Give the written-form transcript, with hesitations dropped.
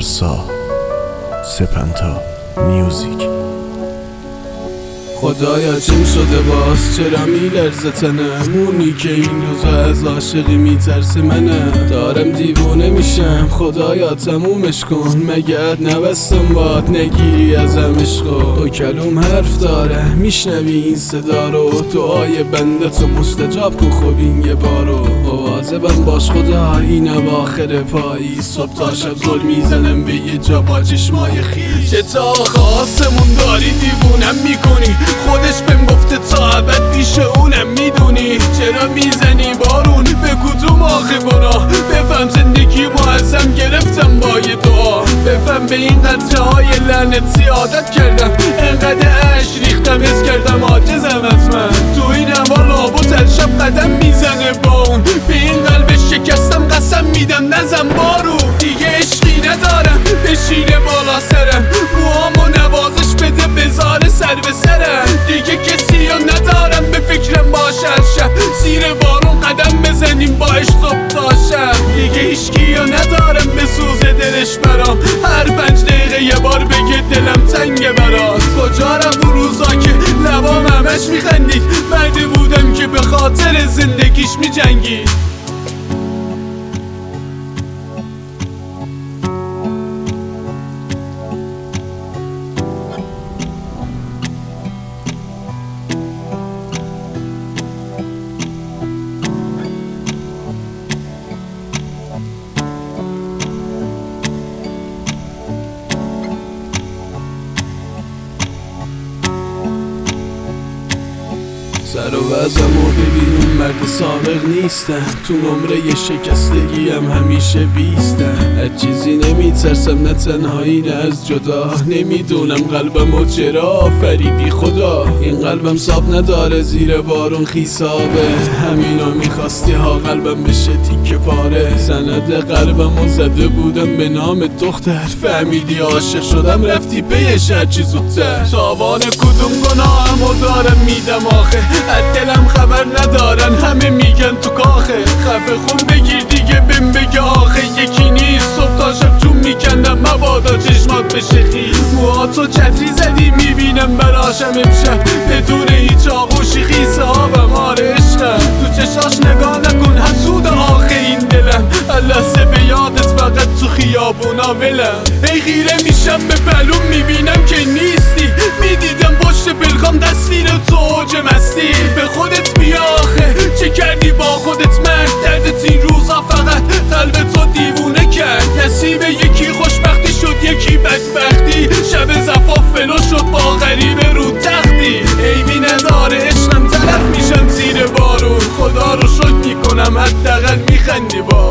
پارسا سپنتا میوزیک. خدایا چیم شده باز، چرا میلرزه تنمونی که این روزا از عاشقی میترسه منم. دارم دیوونه میشم، خدایا تمومش کن، مگه اد نبستم باد نگیری ازم عشقو. دو کلوم حرف داره میشنوی این صدا رو، دعای بنده تو مستجاب کن خب این یه بارو. مواظبم باش خدا این اواخر پایی، صبح تا شب زل میزنم به یه جا با چشمای خیش. چه تا خواستمون داری دیوونم میکنی، خودش بهم گفته تا ابد پیش اونم میدونی. چرا میزنی بارون به کدوم آخه گناه؟ بفهم زندگی ما ازم گرفتم با یه دعا. بفهم به این قطره های لعنتی عادت کردم، انقدر اش ریختم حس کردم عاجزم از من. تو این هوا لابد هر شب قدم میزنه با اون، به این قلب شکستم قسم میدم نزن بارو. دیگه عشقی ندارم بشینه بالا سرم، موهامو نوازش بده بذاره سر به سرم. دیگه کسی رو ندارم به فکرم باشه هر شب، زیر بارون قدم بزنیم با عشق صبح تا شب. دیگه هیچکی رو ندارم به سوز دلش برام، هر 5 دقیقه یه بار بگه دلم تنگه برات. کجا رفت روزا که لبام همش میخندید، مردی بودم که به خاطر زندگیش میجنگید. سر و وضعمو ببین مرد سابق نیستم، تو نمره شکستگی هم همیشه بیستم. از چیزی نمیترسم نه تنهایی نه از جدا، نمیدونم قلبمو چرا آفریدی خدا. این قلبم ساب نداره زیر بارون خیسابه، همینو میخواستی ها قلبم بشه تیکه پاره. سند قلبمو زده بودم به نام دختر، فهمیدی عاشق شدم رفتی پیش هرچی زودتر. تاوان کدوم گناهمو دارم میدم آخه، از دلم خبر ندارن همه میگن تو کاخه. خفه خون بگیر دیگه بهم بگه آخه یکی نیست، صبح تا شب چون میکندم مبادا چشمات بشه خیز. موهاتو چتری زدی میبینم براشم امشب، بدون هیچ آغوشی خیسه آبم آره عشقم. تو چشاش نگاه نکن حسود آخه این دلم، لحظه به یادت فقط تو خیابونا ولم. ای خیره میشم به بلوم میبینم که نیستی، میدیدم پشت پلکام تصویر تو اوج مستی. به خودت بیا آخه چه کردی با خودت مرد، دردت این روزا فقط قلب تو دیوونه کرد. نصیب یکی خوشبختی شد یکی بدبختی، شب زفاف فلو شد با غریبه رو تختی. عیبی نداره عشقم طرف میشم زیر بارون، خدا رو شکر میکنم حداقل میخندی با